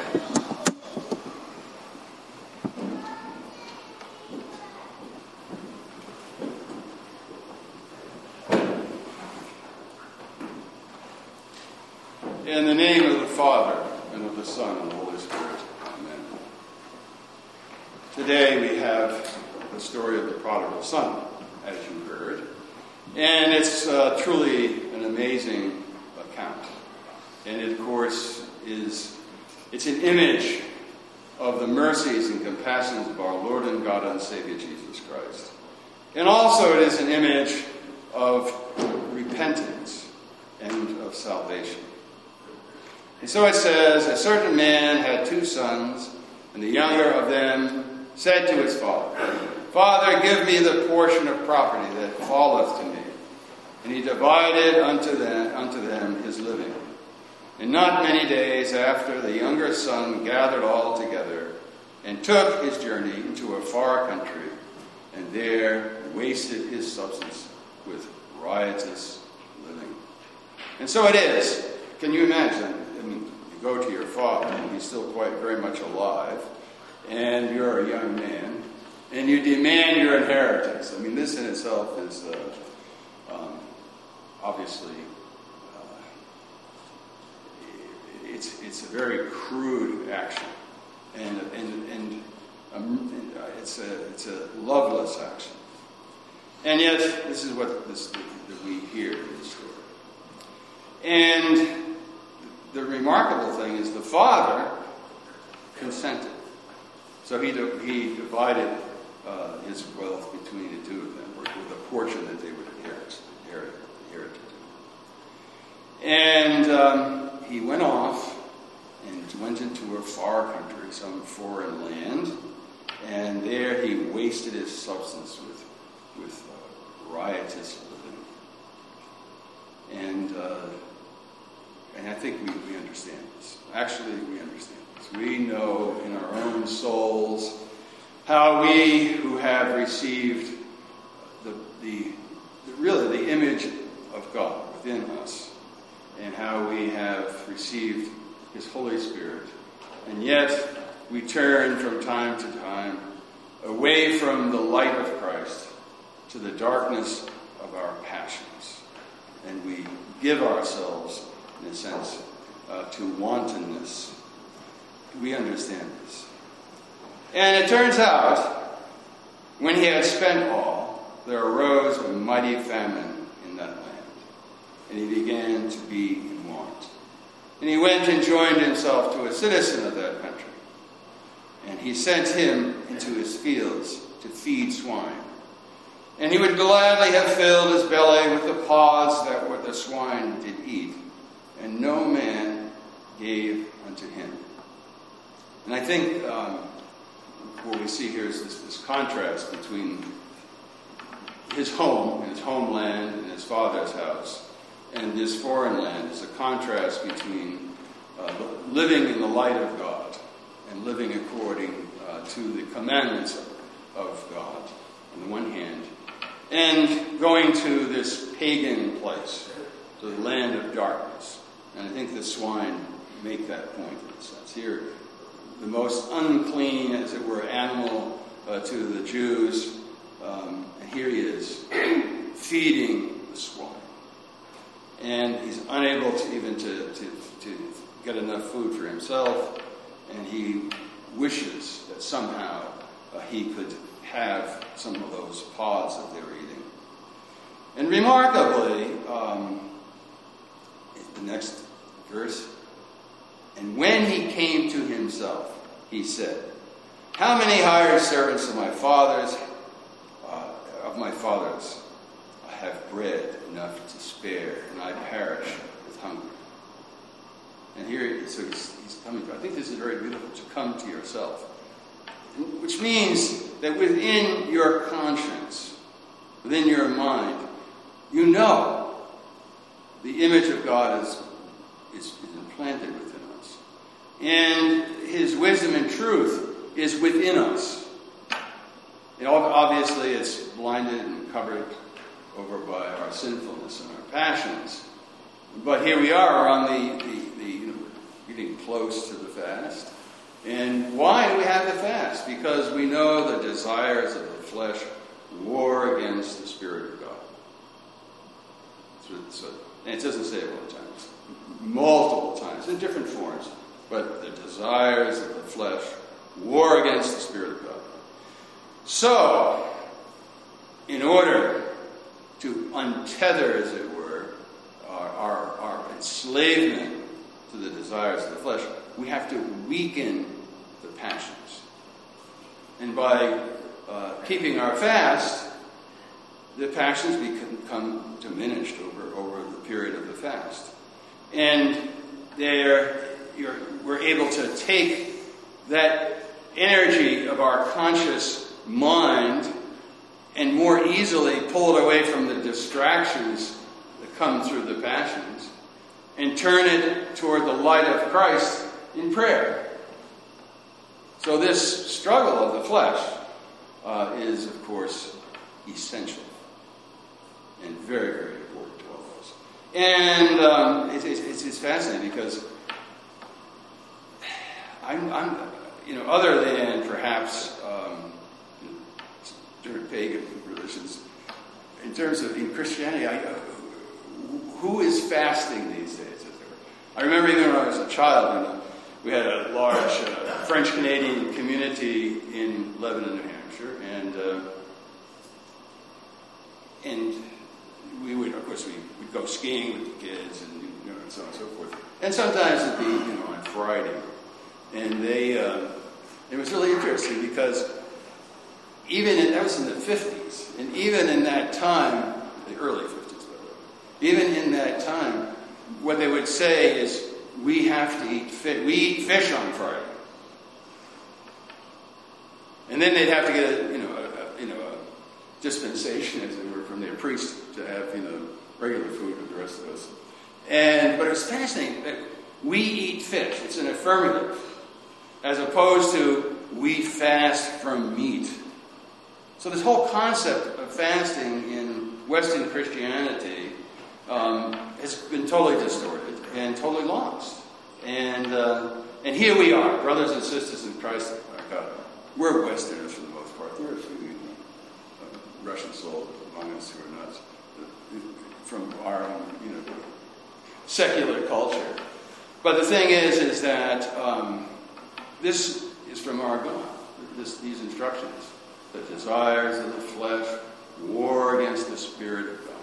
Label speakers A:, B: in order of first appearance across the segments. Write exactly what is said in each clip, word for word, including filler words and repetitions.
A: In the name of the Father, and of the Son, and of the Holy Spirit. Amen. Today we have the story of the prodigal son, as you heard. And it's uh, truly an amazing account. And it, of course, is it's an image of the mercies and compassions of our Lord and God and Savior Jesus Christ. And also it is an image of repentance and of salvation. And so it says, a certain man had two sons, and the younger of them said to his father, Father, give me the portion of property that falleth to me. And he divided unto them, unto them his living. And not many days after, the younger son gathered all together, and took his journey into a far country, and there wasted his substance with riotous living. And so it is. Can you imagine? I mean, you go to your father, and he's still quite very much alive, and you're a young man, and you demand your inheritance. I mean, this in itself is uh, um, obviously uh, it's it's a very crude action, and and and, um, and uh, it's a it's a loveless action, and yet this is what this that we hear in the story, and. The remarkable thing is the father consented. So he he divided uh, his wealth between the two of them, with a portion that they would inherit. inherit, inherit and um, he went off and went into a far country, some foreign land, and there he wasted his substance with, with uh, riotous living. And... Uh, And I think we, we understand this. Actually, we understand this. We know in our own souls how we who have received the, the, the really the image of God within us, and how we have received His Holy Spirit, and yet we turn from time to time away from the light of Christ to the darkness of our passions, and we give ourselves in a sense, uh, to wantonness. We understand this. And it turns out, when he had spent all, there arose a mighty famine in that land, and he began to be in want. And he went and joined himself to a citizen of that country, and he sent him into his fields to feed swine. And he would gladly have filled his belly with the pods that what the swine did eat, and no man gave unto him. And I think um, what we see here is this, this contrast between his home, his homeland, and his father's house, and this foreign land. Is a contrast between uh, living in the light of God and living according uh, to the commandments of, of God, on the one hand, and going to this pagan place, to the land of darkness. And I think the swine make that point in a sense. Here, the most unclean, as it were, animal uh, to the Jews, um, and here he is, feeding the swine. And he's unable to even to, to, to get enough food for himself, and he wishes that somehow uh, he could have some of those pods that they were eating. And remarkably, um, the next verse, and when he came to himself, he said, how many hired servants of my father's, uh, of my father's, have bread enough to spare, and I perish with hunger. And here, so he's, he's coming to, I think this is very beautiful, to come to yourself. Which means that within your conscience, within your mind, you know the image of God is, is, is implanted within us. And His wisdom and truth is within us. And obviously it's blinded and covered over by our sinfulness and our passions. But here we are on the, the, the you know, getting close to the fast. And why do we have to fast? Because we know the desires of the flesh war against the Spirit of God. So, so, and it doesn't say it one time. It's multiple times in different forms. But the desires of the flesh war against the Spirit of God. So, in order to untether, as it were, our, our, our enslavement to the desires of the flesh, we have to weaken the passions. And by uh, keeping our fast, the passions become diminished over, over the period of the fast. And they're, you're, we're able to take that energy of our conscious mind and more easily pull it away from the distractions that come through the passions and turn it toward the light of Christ in prayer. So this struggle of the flesh uh, is, of course, essential and very, very important to all of us. And um, it's, it's, it's fascinating because I'm, I'm, you know, other than perhaps um, during pagan religions, in terms of in Christianity, I, uh, who is fasting these days? I remember even when I was a child, you know, we had a large uh, French-Canadian community in Lebanon, New Hampshire, and uh, and we would, of course, we would go skiing with the kids, and you know, and so on and so forth. And sometimes it'd be, you know, on Friday, and they, uh, it was really interesting because even in, that was in the fifties, and even in that time, the early fifties, by the way, even in that time, what they would say is, we have to eat fish. We eat fish on Friday. And then they'd have to get a, you know, a, a, you know, a dispensation, as it were, from their priest to have, you know, regular food with the rest of us. And, but it was fascinating that we eat fish. It's an affirmative. As opposed to, we fast from meat. So this whole concept of fasting in Western Christianity um, has been totally distorted and totally lost. And uh, and here we are, brothers and sisters in Christ. Uh, we're Westerners for the most part. There are a few, you know, uh, Russian souls among us who are not uh, from our own, you know, secular culture. But the thing is, is that um, this is from our God. This, these instructions, the desires of the flesh war against the Spirit of God.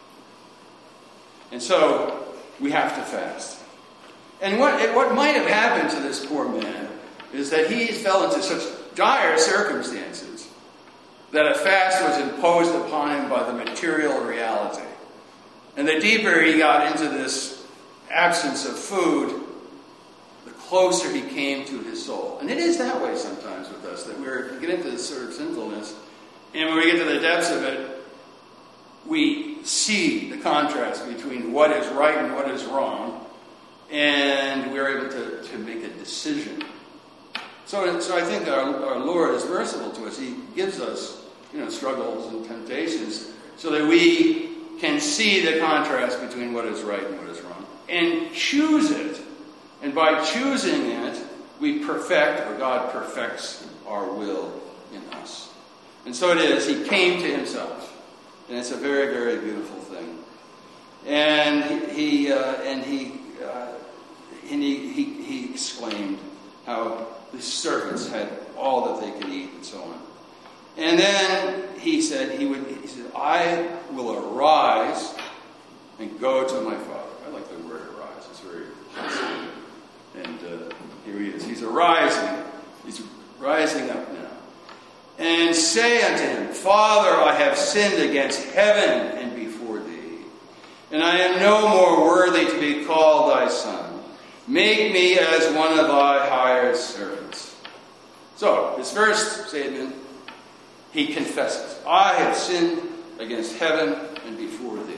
A: And so we have to fast. And what, what might have happened to this poor man is that he fell into such dire circumstances that a fast was imposed upon him by the material reality. And the deeper he got into this absence of food, the closer he came to his soul. And it is that way sometimes with us, that we're, we get into this sort of sinfulness, and when we get to the depths of it, we see the contrast between what is right and what is wrong, and we're able to, to make a decision. So, so I think our, our Lord is merciful to us. He gives us, you know, struggles and temptations so that we can see the contrast between what is right and what is wrong, and choose it. And by choosing it, we perfect, or God perfects, our will in us. And so it is. He came to himself. And it's a very, very beautiful thing. And he, he uh, and he, uh, and he, he, he exclaimed how the servants had all that they could eat and so on. And then he said, he would, he said, I will arise and go to my Father. I like the word arise. It's very fascinating. And uh, here he is. He's arising. He's rising up now. And say unto him, Father, I have sinned against heaven and before thee, and I am no more worthy to be called thy son. Make me as one of thy hired servants. So, his first statement, he confesses, I have sinned against heaven and before thee.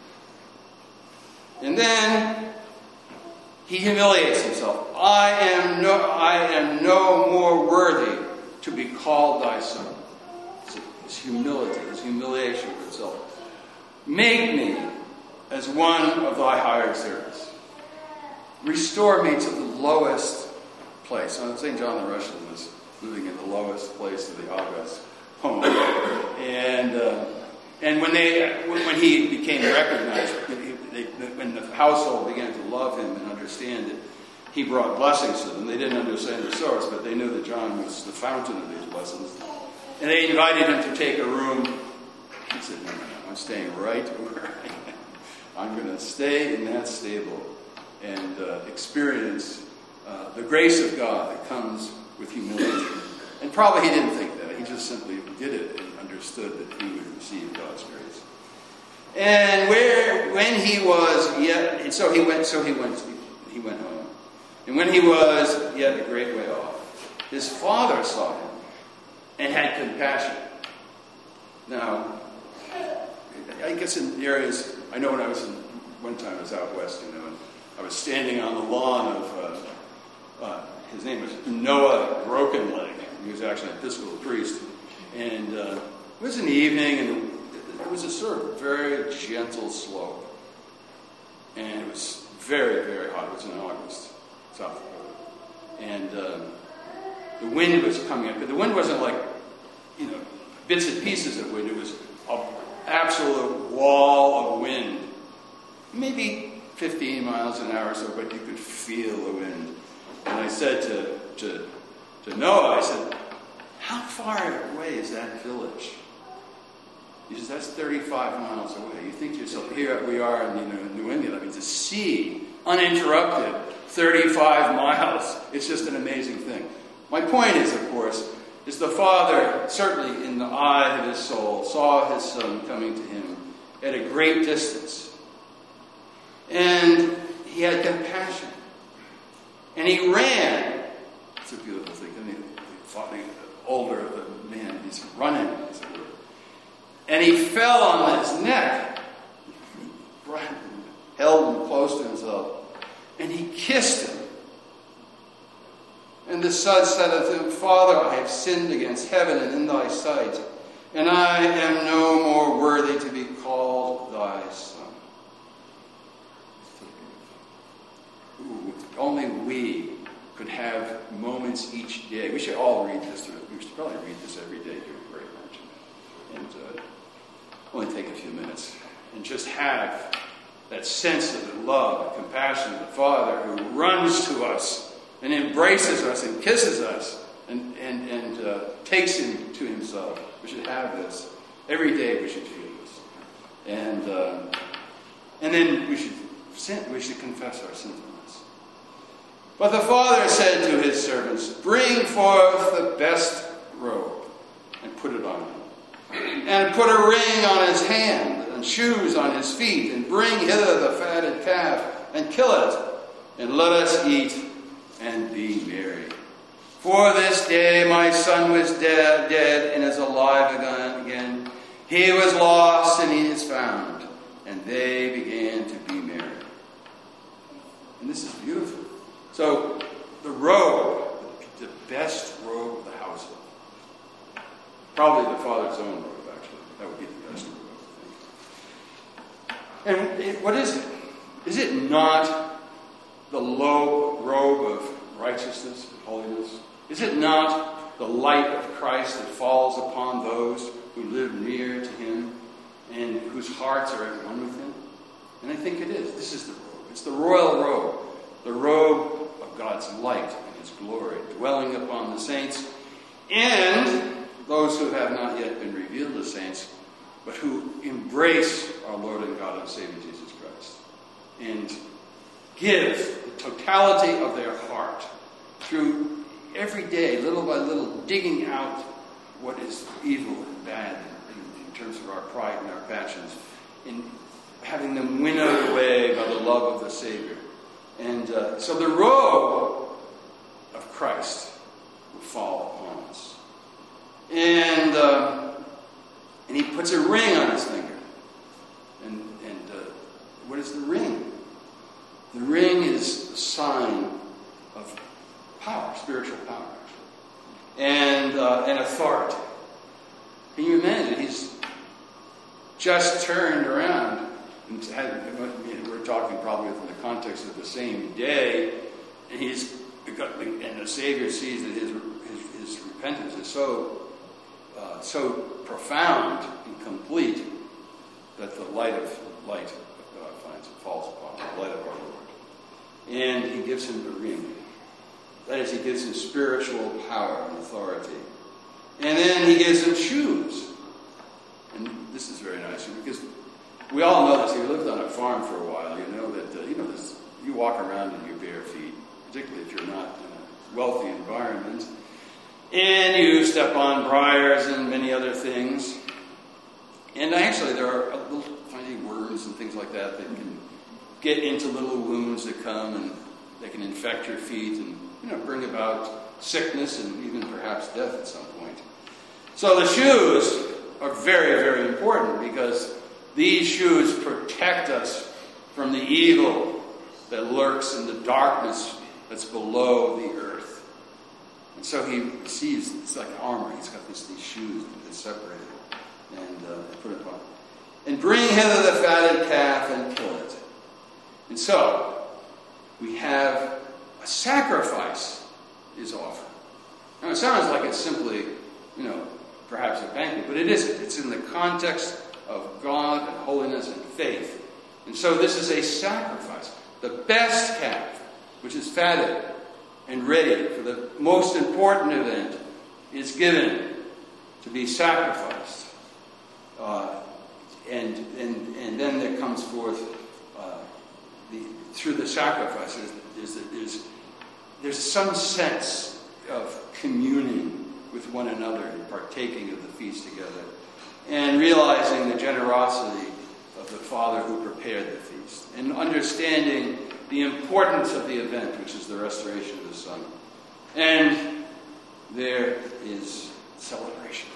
A: And then he humiliates himself. I am no, I am no more worthy to be called thy son. His humility, his humiliation for himself. Make me as one of thy hired servants. Restore me to the lowest place. So Saint John the Russian was living in the lowest place of the August home. And uh, and when they when he became recognized, when, he, they, when the household began to love him and understand it, he brought blessings to them. They didn't understand the source, but they knew that John was the fountain of these blessings. And they invited him to take a room. He said, no, no, no, I'm staying right where I am. I'm going to stay in that stable and uh, experience uh, the grace of God that comes with humility. And probably he didn't think that. He just simply did it and understood that he would receive God's grace. And where, when he was yet, and so he went, so he went, he went home. And when he was yet a great way off, his father saw him and had compassion. Now, I guess in areas, I know when I was in, one time I was out west, you know, and I was standing on the lawn of, uh, uh, his name was Noah Broken Leg. He was actually an Episcopal priest. And uh, it was in the evening, and it was a sort of very gentle slope. And it was very, very hot. It was in August, South Dakota. And uh, the wind was coming up. But the wind wasn't like, you know, bits and pieces of wind. It was an absolute wall of wind. Maybe fifteen miles an hour or so, but you could feel the wind. And I said to, to, to Noah, I said, how far away is that village? He says, that's thirty-five miles away. You think to yourself, here we are in, you know, New England. I mean, to see, uninterrupted, thirty-five miles. It's just an amazing thing. My point is, of course, is the father, certainly in the eye of his soul, saw his son coming to him at a great distance. And he had compassion. And he ran. It's a beautiful thing. I mean, the older of the man, he's running, as it were. And he fell on his neck, held him close to himself, and he kissed him. And the son said unto him, Father, I have sinned against heaven and in thy sight, and I am no more worthy to be called thy son. Ooh, if only we could have moments each day. We should all read this. We should probably read this every day during prayer, and uh, only take a few minutes, and just have that sense of the love and compassion of the Father who runs to us and embraces us and kisses us and, and, and uh, takes him to himself. We should have this. Every day we should feel this. And uh, and then we should sin. We should confess our sins on us. But the father said to his servants, bring forth the best robe and put it on him. And put a ring on his hand and shoes on his feet. And bring hither the fatted calf and kill it. And let us eat and be merry. For this day my son was dead, dead and is alive again. He was lost and he is found. And they began to be merry. And this is beautiful. So the robe, the best robe of the household. Probably the father's own robe, actually. That would be the best robe, I think. And it, what is it? Is it not the low robe of righteousness and holiness? Is it not the light of Christ that falls upon those who live near to him and whose hearts are at one with him? And I think it is. This is the robe. It's the royal robe. The robe of God's light and his glory, dwelling upon the saints and those who have not yet been revealed as saints, but who embrace our Lord and God and Savior Jesus Christ and give the totality of their heart through every day, little by little, digging out what is evil and bad in, in terms of our pride and our passions, and having them winnowed away by the love of the Savior. And uh, so the robe of Christ will fall upon us. And uh, and he puts a ring on his finger. And, and uh, what is the ring? The ring is a sign of power, spiritual power, actually, and, uh, and authority. Can you imagine? He's just turned around. And had, we're talking probably within the context of the same day, and he's and the Savior sees that his, his, his repentance is so, uh, so profound and complete that the light of light of God finds it, falls upon him, the light of our Lord. And he gives him the ring. That is, he gives him spiritual power and authority. And then he gives him shoes. And this is very nice because we all know this. If you lived on a farm for a while, you know that uh, you know this. You walk around in your bare feet, particularly if you're not in a wealthy environment, and you step on briars and many other things. And actually, there are little tiny worms and things like that that can get into little wounds that come, and they can infect your feet and you know bring about sickness and even perhaps death at some point. So the shoes are very, very important because these shoes protect us from the evil that lurks in the darkness that's below the earth. And so he sees, it's like armor. He's got this, these shoes that separate it and uh, put it on. And bring hither the fatted calf and kill it. And so we have a sacrifice is offered. Now it sounds like it's simply, you know, perhaps a banquet, but it isn't. It's in the context of God and holiness and faith. And so this is a sacrifice. The best calf, which is fatted and ready for the most important event, is given to be sacrificed. Uh, and, and, and then there comes forth, uh, the, through the sacrifices, there's, there's, there's some sense of communing with one another and partaking of the feast together, and realizing the generosity of the Father who prepared the feast, and understanding the importance of the event, which is the restoration of the Son. And there is celebration.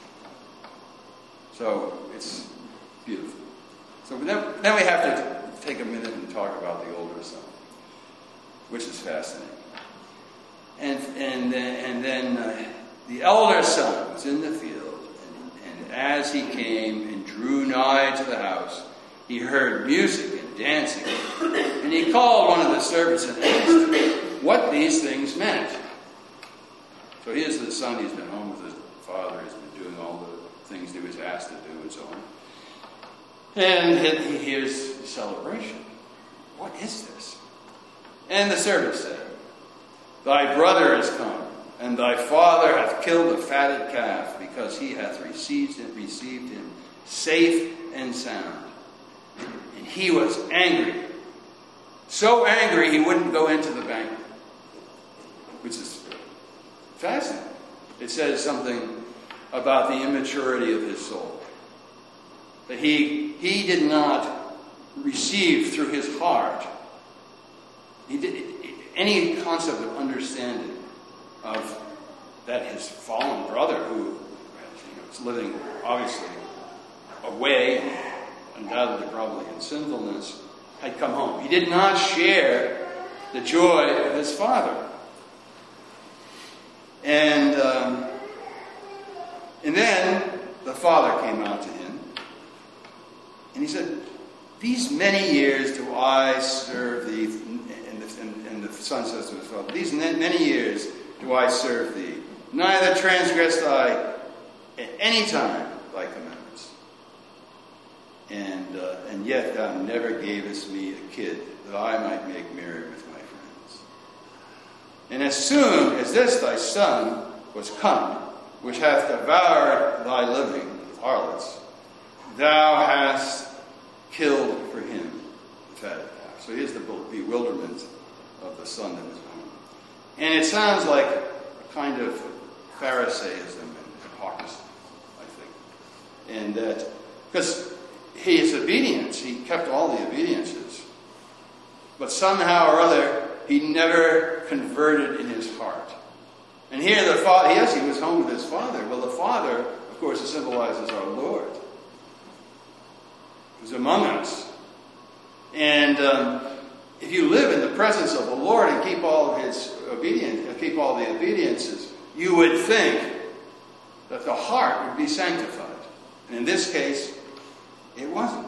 A: So it's beautiful. So then, then we have to take a minute and talk about the older son, which is fascinating. And and then, and then uh, the elder son was in the field, and, and as he came and drew nigh to the house, he heard music and dancing. And he called one of the servants and asked what these things meant. So here's the son, he's been home with his father, he's been doing all the things he was asked to do and so on. And he hears the celebration. What is this? And the servant said, thy brother is come, and thy father hath killed the fatted calf, because he hath received him, received him safe and sound. And he was angry. So angry he wouldn't go into the banquet. Which is fascinating. It says something about the immaturity of his soul. That he, he did not receive through his heart he did, any concept of understanding of that his fallen brother, who you know, is living obviously away, undoubtedly probably in sinfulness, had come home. He did not share the joy of his father. And um, and then the father came out to him, and he said, these many years do I serve thee. And the, and, and the son says to his father, these many years do I serve thee. Neither transgressed I at any time thy commandments. And uh, and yet thou never gavest me a kid, that I might make merry with my friends. And as soon as this thy son was come, which hath devoured thy living with harlots, thou hast killed for him the fatted calf. So here's the bewilderment of the son that was home. And it sounds like a kind of Pharisaism and hypocrisy, I think. And that, because his obedience, he kept all the obediences, but somehow or other, he never converted in his heart. And here the father, yes, he was home with his father. Well, the father, of course, symbolizes our Lord, who's among us. And um, if you live in the presence of the Lord and keep all of his obedience, keep all the obediences, you would think that the heart would be sanctified. And in this case, it wasn't.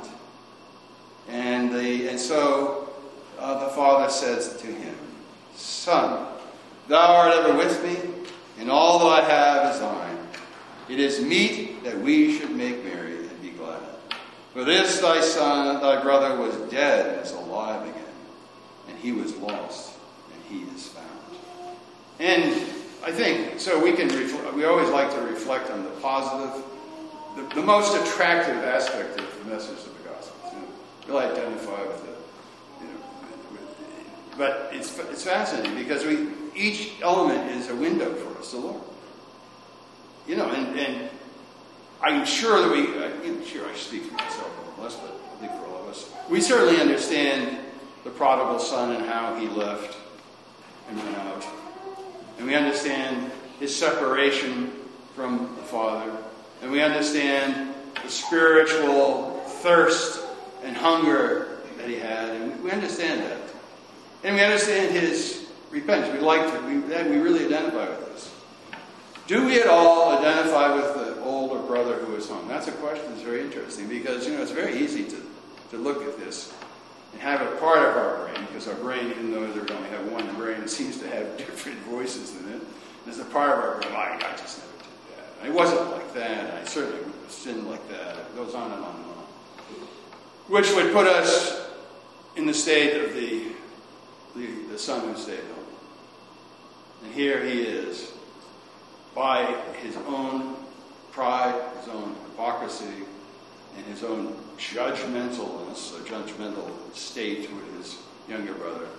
A: And the and so uh, the father says to him, son, Thou art ever with me, and all that I have is thine. It is meet that we should make merry and be glad. For this thy son, thy brother, was dead and is alive again, and he was lost, and he is found. And I think, so we can, refl- we always like to reflect on the positive, the, the most attractive aspect of the message of the gospel. You know, really identify with it. You know, with, but it's it's fascinating because we each element is a window for us to learn. You know, and, and I'm sure that we, I'm sure I speak for myself more or less, but I think for all of us, we certainly understand the prodigal son and how he left and went out. And we understand his separation from the Father. And we understand the spiritual thirst and hunger that he had. And we understand that. And we understand his repentance. We like to, we, we really identify with this. Do we at all identify with the older brother who is hung? That's a question that's very interesting because, you know, it's very easy to, to look at this and have a part of our brain, because our brain, even though we only have one brain, it seems to have different voices in it. There's a part of our brain, I, I just never did that. I wasn't like that. I certainly would have sinned like that. It goes on and on and on. Which would put us in the state of the, the, the son who stayed home. And here he is, by his own pride, his own hypocrisy, and his own judgmentalness, a judgmental state with his younger brother.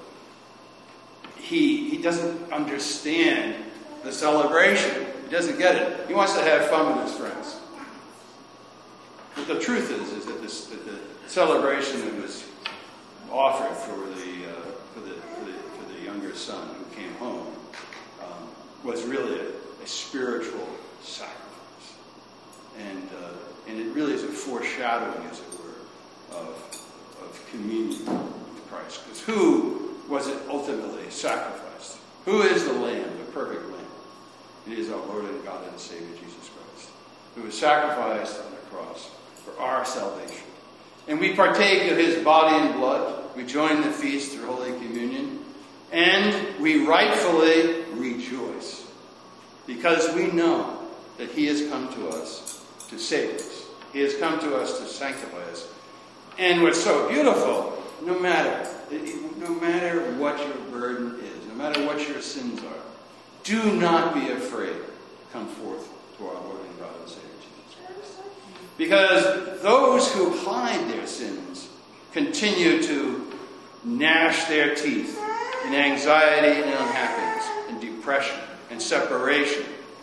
A: He, he doesn't understand the celebration. He doesn't get it. He wants to have fun with his friends. But the truth is, is that, this, that the celebration that was offered for the, uh, for the, for the, for the younger son who came home um, was really a, a spiritual sacrifice. And, uh, and it really is a foreshadowing, as it were, of, of communion with Christ. Because who was it ultimately sacrificed? Who is the Lamb, the perfect Lamb? It is our Lord and God and Savior, Jesus Christ, who was sacrificed on the cross for our salvation. And we partake of his body and blood. We join the feast through Holy Communion. And we rightfully rejoice because we know that he has come to us to save us. He has come to us to sanctify us. And what's so beautiful, no matter, no matter what your burden is, no matter what your sins are, do not be afraid. Come forth to our Lord and God and Savior Jesus Christ. Because those who hide their sins continue to gnash their teeth in anxiety and unhappiness and depression and separation.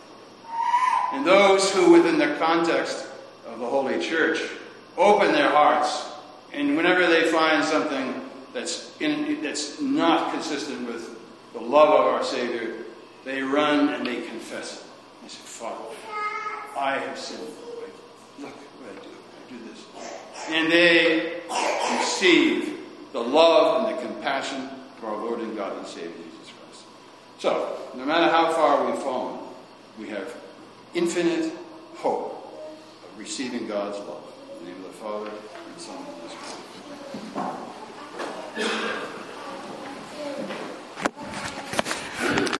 A: And those who, within the context of the Holy Church, open their hearts, and whenever they find something that's in, that's not consistent with the love of our Savior, they run and they confess it. They say, Father, I have sinned. Look what I do. I do this. And they receive the love and the compassion of our Lord and God and Savior, Jesus Christ. So, no matter how far we've fallen, we have infinite hope of receiving God's love. In the name of the Father, and the Son, and the Holy Spirit.